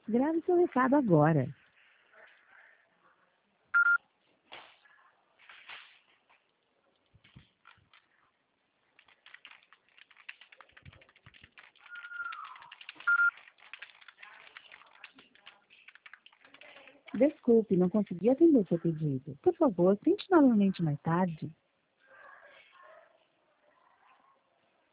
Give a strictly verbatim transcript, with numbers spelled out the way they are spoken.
Grave seu recado agora. Desculpe, não consegui atender seu pedido. Por favor, tente novamente mais tarde.